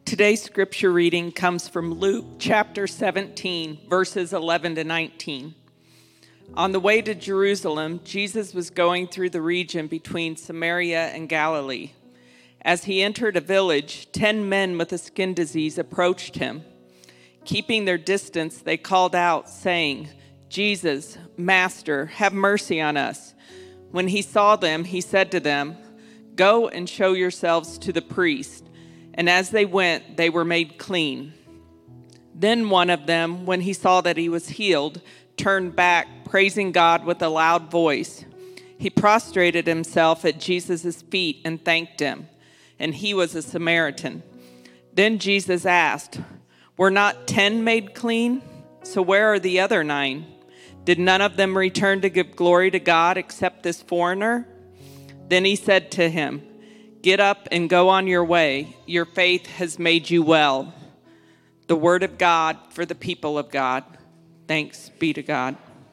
Today's scripture reading comes from Luke chapter 17, verses 11 to 19. On the way to Jerusalem, Jesus was going through the region between Samaria and Galilee. As he entered a village, 10 men with a skin disease approached him. Keeping their distance, they called out, saying, "Jesus, Master, have mercy on us." When he saw them, he said to them, "Go and show yourselves to the priest." And as they went, they were made clean. Then one of them, when he saw that he was healed, turned back, praising God with a loud voice. He prostrated himself at Jesus' feet and thanked him. And he was a Samaritan. Then Jesus asked, "Were not 10 made clean? So where are the other 9? Did none of them return to give glory to God except this foreigner?" Then he said to him, "Get up and go on your way. Your faith has made you well." The word of God for the people of God. Thanks be to God.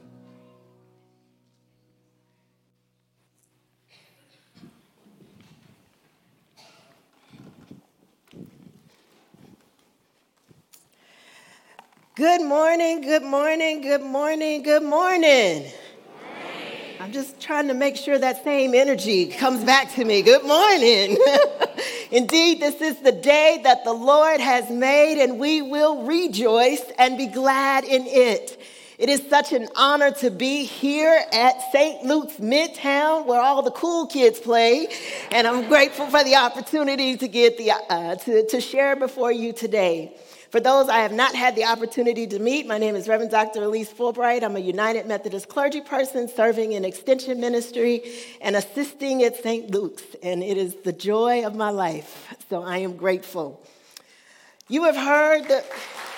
Good morning, good morning, good morning, good morning. I'm just trying to make sure that same energy comes back to me. Good morning. Indeed, this is the day that the Lord has made, and we will rejoice and be glad in it. It is such an honor to be here at St. Luke's Midtown, where all the cool kids play, and I'm grateful for the opportunity to get to share before you today. For those I have not had the opportunity to meet, my name is Reverend Dr. Elise Fulbright. I'm a United Methodist clergy person serving in extension ministry and assisting at St. Luke's, and it is the joy of my life, so I am grateful. You have heard that.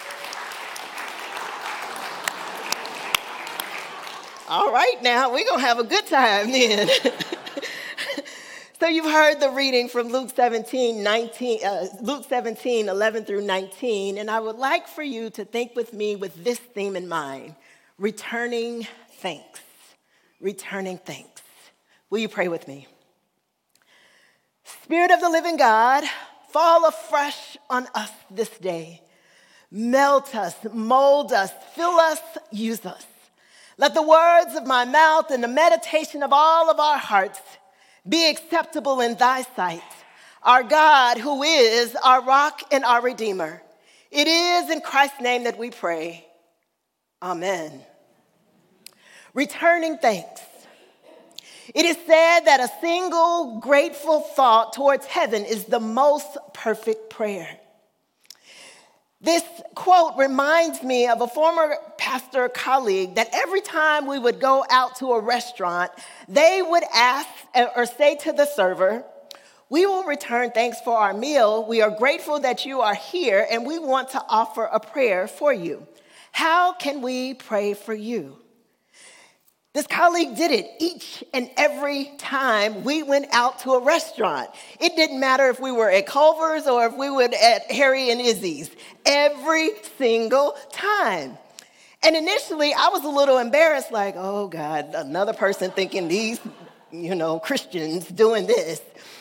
All right, now, we're going to have a good time then. So you've heard the reading from Luke 17, 11 through 19, and I would like for you to think with me with this theme in mind, returning thanks. Returning thanks. Will you pray with me? Spirit of the living God, fall afresh on us this day. Melt us, mold us, fill us, use us. Let the words of my mouth and the meditation of all of our hearts be acceptable in thy sight, our God, who is our rock and our Redeemer. It is in Christ's name that we pray. Amen. Returning thanks. It is said that a single grateful thought towards heaven is the most perfect prayer. This quote reminds me of a former pastor colleague that every time we would go out to a restaurant, they would ask or say to the server, "We will return thanks for our meal. We are grateful that you are here, and we want to offer a prayer for you. How can we pray for you?" This colleague did it each and every time we went out to a restaurant. It didn't matter if we were at Culver's or if we were at Harry and Izzy's. Every single time. And initially, I was a little embarrassed, like, oh, God, another person thinking these, Christians doing this.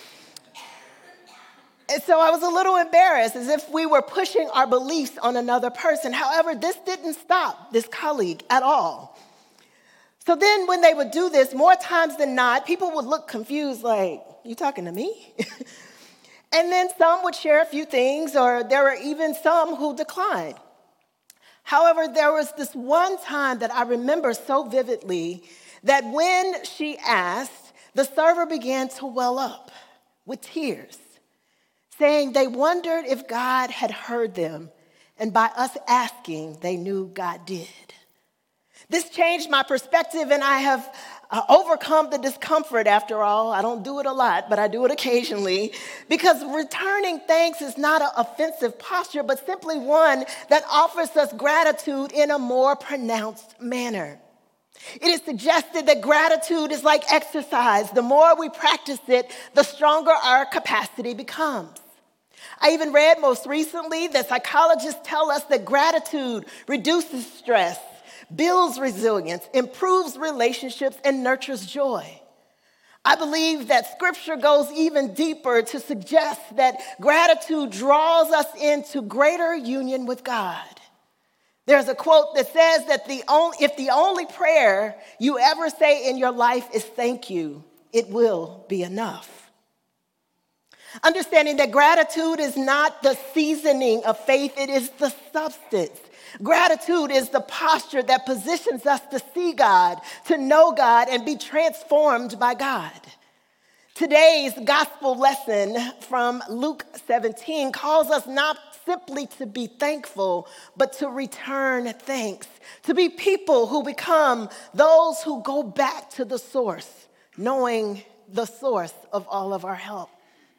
And so I was a little embarrassed, as if we were pushing our beliefs on another person. However, this didn't stop this colleague at all. So then when they would do this, more times than not, people would look confused, like, "You talking to me?" And then some would share a few things, or there were even some who declined. However, there was this one time that I remember so vividly that when she asked, the server began to well up with tears, saying they wondered if God had heard them, and by us asking, they knew God did. This changed my perspective, and I have overcome the discomfort. After all, I don't do it a lot, but I do it occasionally, because returning thanks is not an offensive posture, but simply one that offers us gratitude in a more pronounced manner. It is suggested that gratitude is like exercise. The more we practice it, the stronger our capacity becomes. I even read most recently that psychologists tell us that gratitude reduces stress, builds resilience, improves relationships, and nurtures joy. I believe that scripture goes even deeper to suggest that gratitude draws us into greater union with God. There's a quote that says that if the only prayer you ever say in your life is thank you, it will be enough. Understanding that gratitude is not the seasoning of faith, it is the substance. Gratitude is the posture that positions us to see God, to know God, and be transformed by God. Today's gospel lesson from Luke 17 calls us not simply to be thankful, but to return thanks, to be people who become those who go back to the source, knowing the source of all of our help.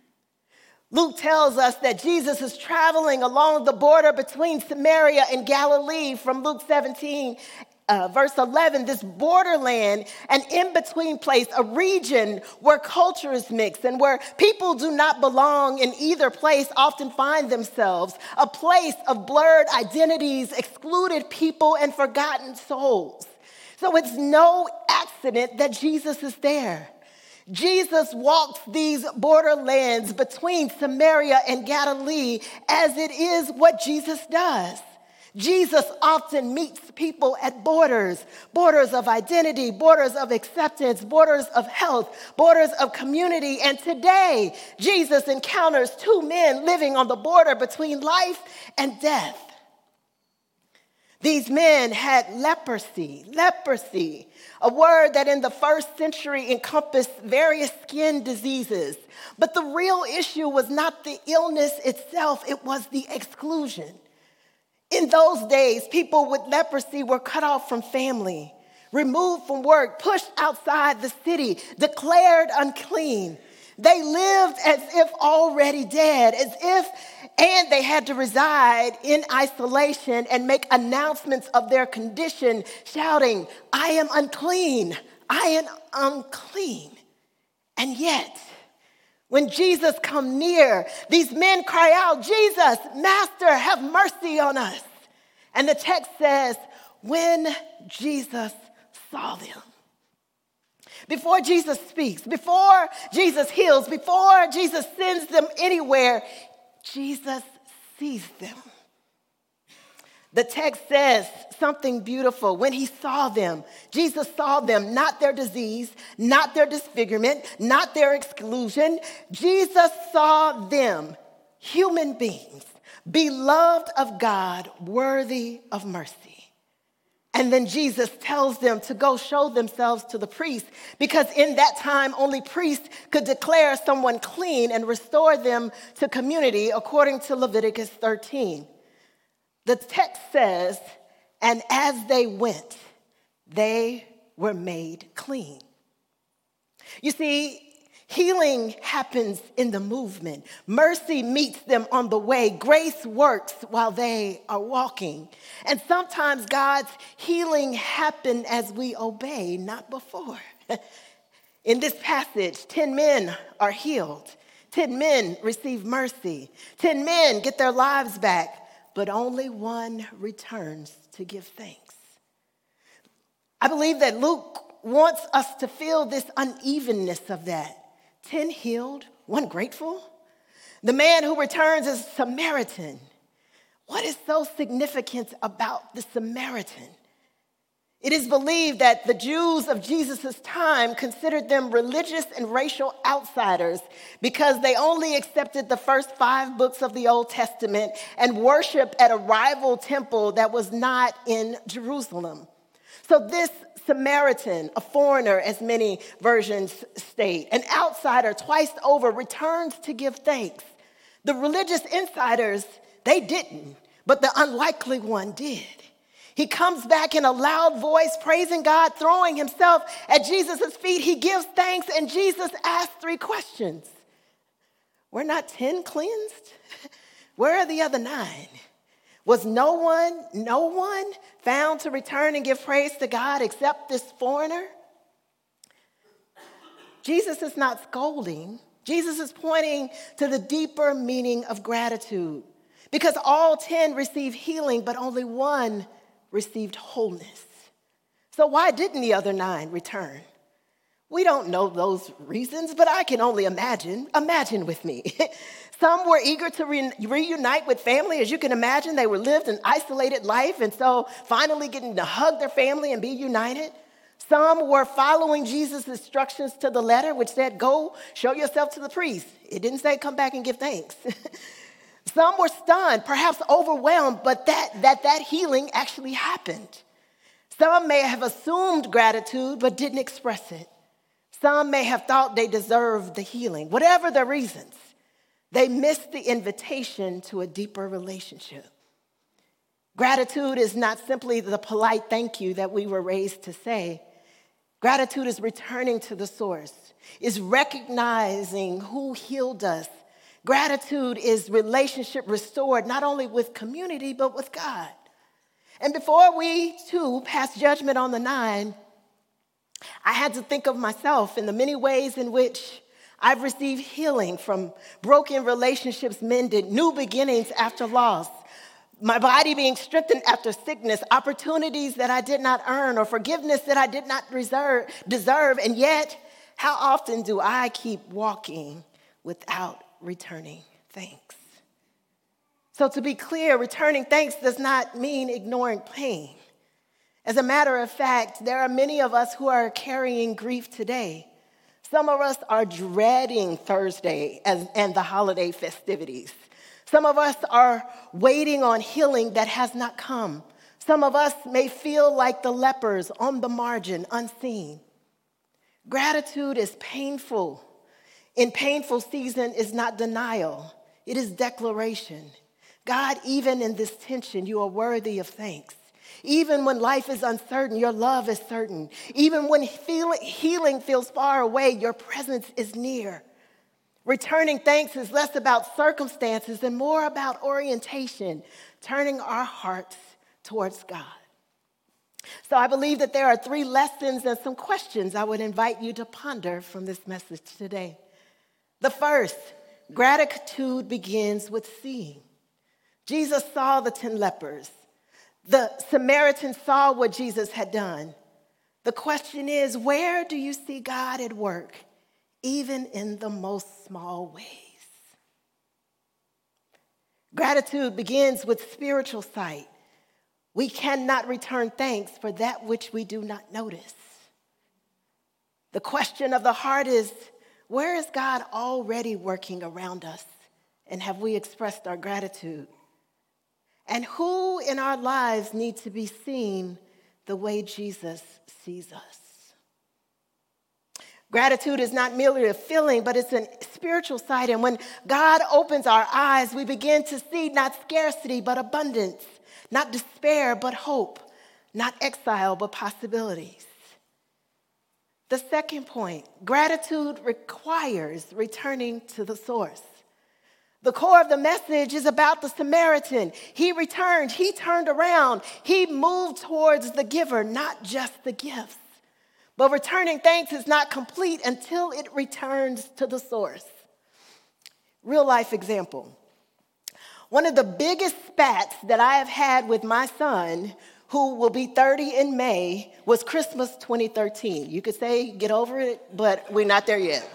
Luke tells us that Jesus is traveling along the border between Samaria and Galilee from Luke 17, verse 11, this borderland, an in-between place, a region where cultures mix and where people do not belong in either place often find themselves, a place of blurred identities, excluded people, and forgotten souls. So it's no accident that Jesus is there. Jesus walks these borderlands between Samaria and Galilee as it is what Jesus does. Jesus often meets people at borders of identity, borders of acceptance, borders of health, borders of community. And today, Jesus encounters two men living on the border between life and death. These men had leprosy, a word that in the first century encompassed various skin diseases. But the real issue was not the illness itself, it was the exclusion. In those days, people with leprosy were cut off from family, removed from work, pushed outside the city, declared unclean. They lived as if already dead, and they had to reside in isolation and make announcements of their condition, shouting, "I am unclean, I am unclean." And yet, when Jesus comes near, these men cry out, "Jesus, Master, have mercy on us." And the text says, when Jesus saw them. Before Jesus speaks, before Jesus heals, before Jesus sends them anywhere, Jesus sees them. The text says something beautiful. When he saw them, Jesus saw them, not their disease, not their disfigurement, not their exclusion. Jesus saw them, human beings, beloved of God, worthy of mercy. And then Jesus tells them to go show themselves to the priest, because in that time, only priests could declare someone clean and restore them to community, according to Leviticus 13. The text says, and as they went, they were made clean. You see, healing happens in the movement. Mercy meets them on the way. Grace works while they are walking. And sometimes God's healing happens as we obey, not before. In this passage, 10 men are healed. 10 men receive mercy. 10 men get their lives back, but only one returns to give thanks. I believe that Luke wants us to feel this unevenness of that. 10 healed, 1 grateful. The man who returns is Samaritan. What is so significant about the Samaritan? It is believed that the Jews of Jesus' time considered them religious and racial outsiders because they only accepted the first 5 books of the Old Testament and worshiped at a rival temple that was not in Jerusalem. So this Samaritan, a foreigner, as many versions state, an outsider twice over, returns to give thanks. The religious insiders, they didn't, but the unlikely one did. He comes back in a loud voice, praising God, throwing himself at Jesus' feet. He gives thanks, and Jesus asks 3 questions. Were not 10 cleansed? Where are the other 9? Was no one found to return and give praise to God except this foreigner? Jesus is not scolding. Jesus is pointing to the deeper meaning of gratitude, because all 10 received healing, but only 1 received wholeness. So why didn't the other 9 return? We don't know those reasons, but I can only imagine. Imagine with me. Some were eager to reunite with family. As you can imagine, they were lived an isolated life, and so finally getting to hug their family and be united. Some were following Jesus' instructions to the letter, which said, go show yourself to the priest. It didn't say come back and give thanks. Some were stunned, perhaps overwhelmed, but that healing actually happened. Some may have assumed gratitude, but didn't express it. Some may have thought they deserved the healing. Whatever their reasons, they missed the invitation to a deeper relationship. Gratitude is not simply the polite thank you that we were raised to say. Gratitude is returning to the source, is recognizing who healed us. Gratitude is relationship restored, not only with community, but with God. And before we, too, pass judgment on the 9, I had to think of myself in the many ways in which I've received healing from broken relationships mended, new beginnings after loss, my body being strengthened after sickness, opportunities that I did not earn, or forgiveness that I did not deserve. And yet, how often do I keep walking without returning thanks? So to be clear, returning thanks does not mean ignoring pain. As a matter of fact, there are many of us who are carrying grief today. Some of us are dreading Thursday and the holiday festivities. Some of us are waiting on healing that has not come. Some of us may feel like the lepers on the margin, unseen. Gratitude is painful. In painful season is not denial. It is declaration. God, even in this tension, you are worthy of thanks. Even when life is uncertain, your love is certain. Even when healing feels far away, your presence is near. Returning thanks is less about circumstances and more about orientation, turning our hearts towards God. So I believe that there are 3 lessons and some questions I would invite you to ponder from this message today. The first, gratitude begins with seeing. Jesus saw the 10 lepers. The Samaritan saw what Jesus had done. The question is, where do you see God at work, even in the most small ways? Gratitude begins with spiritual sight. We cannot return thanks for that which we do not notice. The question of the heart is, where is God already working around us? And have we expressed our gratitude? And who in our lives needs to be seen the way Jesus sees us? Gratitude is not merely a feeling, but it's a spiritual sight. And when God opens our eyes, we begin to see not scarcity, but abundance, not despair, but hope, not exile, but possibilities. The second point, gratitude requires returning to the source. The core of the message is about the Samaritan. He returned, he turned around, he moved towards the giver, not just the gifts. But returning thanks is not complete until it returns to the source. Real life example. One of the biggest spats that I have had with my son, who will be 30 in May, was Christmas 2013. You could say, get over it, but we're not there yet.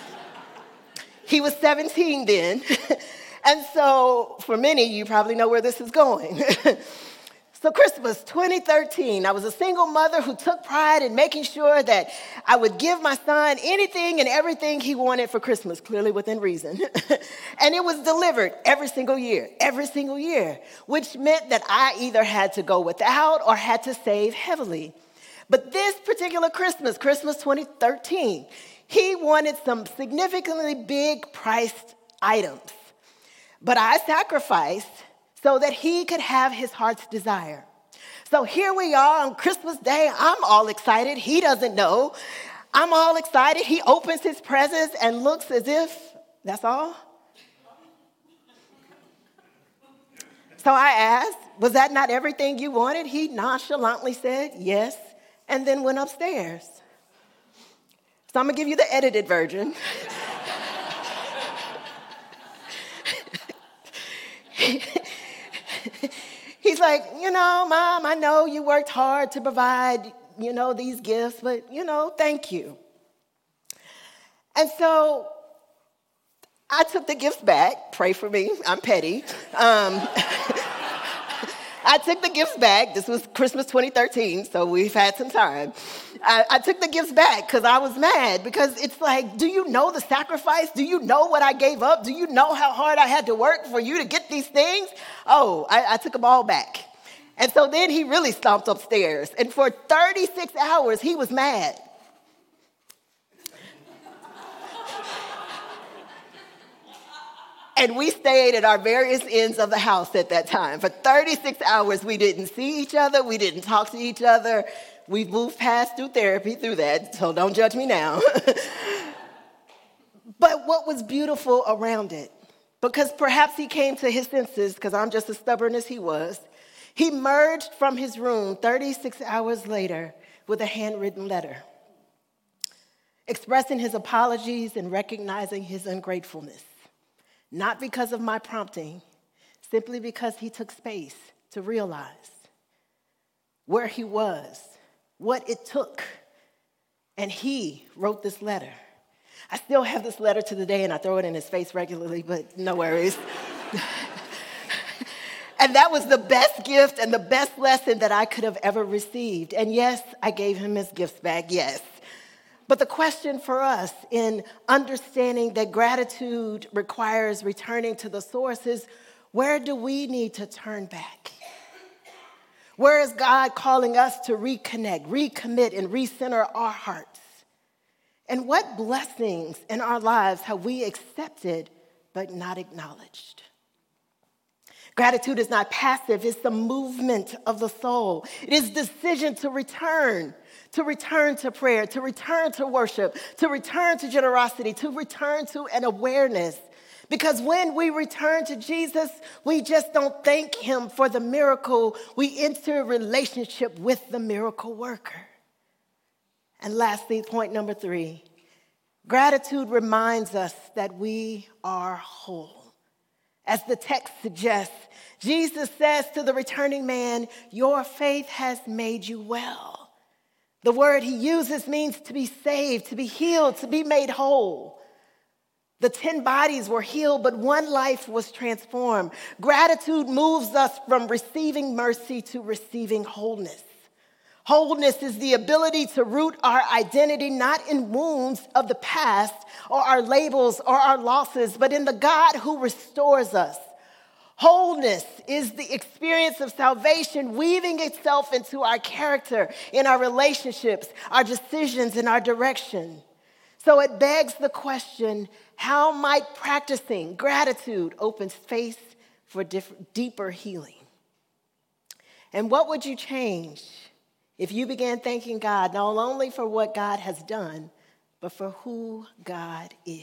He was 17 then. And so for many, you probably know where this is going. So Christmas 2013, I was a single mother who took pride in making sure that I would give my son anything and everything he wanted for Christmas, clearly within reason. And it was delivered every single year, which meant that I either had to go without or had to save heavily. But this particular Christmas 2013, he wanted some significantly big priced items. But I sacrificed so that he could have his heart's desire. So here we are on Christmas Day. I'm all excited. He doesn't know. I'm all excited. He opens his presents and looks as if that's all. So I asked, was that not everything you wanted? He nonchalantly said yes, and then went upstairs. So I'm going to give you the edited version. He's like, Mom, I know you worked hard to provide, these gifts, but, thank you. And so I took the gifts back. Pray for me. I'm petty. I took the gifts back. This was Christmas 2013, so we've had some time. I took the gifts back because I was mad, because it's like, do you know the sacrifice? Do you know what I gave up? Do you know how hard I had to work for you to get these things? Oh, I took them all back. And so then he really stomped upstairs. And for 36 hours, he was mad. And we stayed at our various ends of the house at that time. For 36 hours, we didn't see each other. We didn't talk to each other. We've moved past through therapy through that, so don't judge me now. But what was beautiful around it, because perhaps he came to his senses, because I'm just as stubborn as he was, he emerged from his room 36 hours later with a handwritten letter, expressing his apologies and recognizing his ungratefulness. Not because of my prompting, simply because he took space to realize where he was, what it took, and he wrote this letter. I still have this letter to the day, and I throw it in his face regularly, but no worries. And that was the best gift and the best lesson that I could have ever received. And yes, I gave him his gifts back, yes. But the question for us in understanding that gratitude requires returning to the source is, where do we need to turn back? Where is God calling us to reconnect, recommit, and recenter our hearts? And what blessings in our lives have we accepted but not acknowledged? Gratitude is not passive, it's the movement of the soul. It is decision to return to prayer, to return to worship, to return to generosity, to return to an awareness. Because when we return to Jesus, we just don't thank him for the miracle. We enter a relationship with the miracle worker. And lastly, point number 3, gratitude reminds us that we are whole. As the text suggests, Jesus says to the returning man, "Your faith has made you well." The word he uses means to be saved, to be healed, to be made whole. The 10 bodies were healed, but one life was transformed. Gratitude moves us from receiving mercy to receiving wholeness. Wholeness is the ability to root our identity not in wounds of the past or our labels or our losses, but in the God who restores us. Wholeness is the experience of salvation weaving itself into our character, in our relationships, our decisions, and our direction. So it begs the question, how might practicing gratitude open space for deeper healing? And what would you change if you began thanking God not only for what God has done, but for who God is?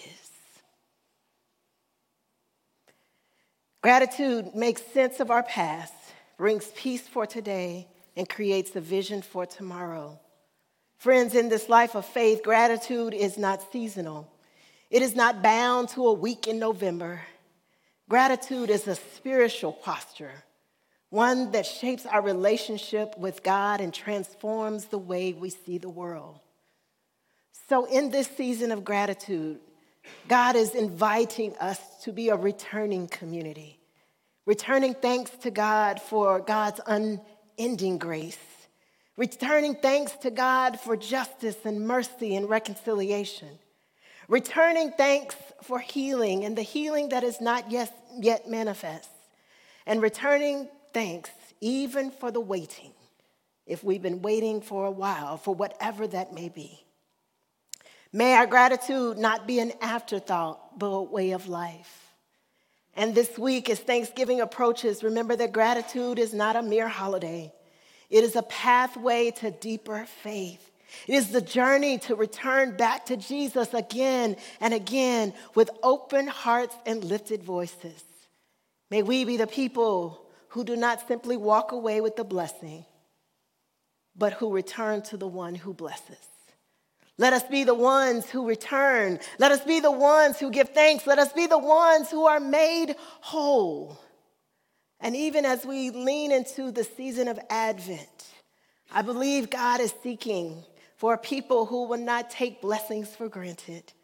Gratitude makes sense of our past, brings peace for today, and creates a vision for tomorrow. Friends, in this life of faith, gratitude is not seasonal. It is not bound to a week in November. Gratitude is a spiritual posture, one that shapes our relationship with God and transforms the way we see the world. So in this season of gratitude, God is inviting us to be a returning community, returning thanks to God for God's unending grace, returning thanks to God for justice and mercy and reconciliation, returning thanks for healing and the healing that is not yet manifest, and returning thanks even for the waiting, if we've been waiting for a while, for whatever that may be. May our gratitude not be an afterthought, but a way of life. And this week, as Thanksgiving approaches, remember that gratitude is not a mere holiday. It is a pathway to deeper faith. It is the journey to return back to Jesus again and again with open hearts and lifted voices. May we be the people who do not simply walk away with the blessing, but who return to the one who blesses. Let us be the ones who return. Let us be the ones who give thanks. Let us be the ones who are made whole. And even as we lean into the season of Advent, I believe God is seeking for people who will not take blessings for granted,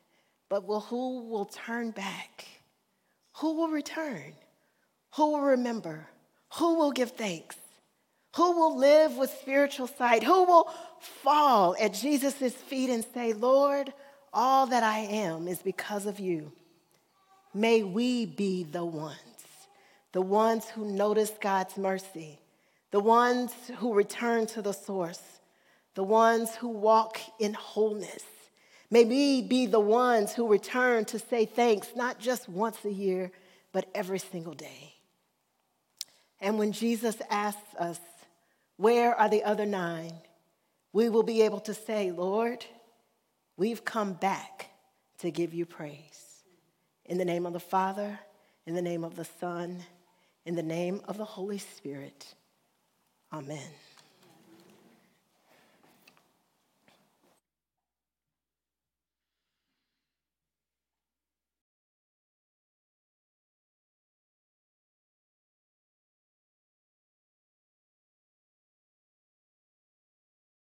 but who will turn back? Who will return? Who will remember? Who will give thanks? Who will live with spiritual sight? Who will fall at Jesus' feet and say, Lord, all that I am is because of you. May we be the ones who notice God's mercy, the ones who return to the source, the ones who walk in wholeness. May we be the ones who return to say thanks, not just once a year, but every single day. And when Jesus asks us, where are the other 9? We will be able to say, Lord, we've come back to give you praise. In the name of the Father, in the name of the Son, in the name of the Holy Spirit. Amen.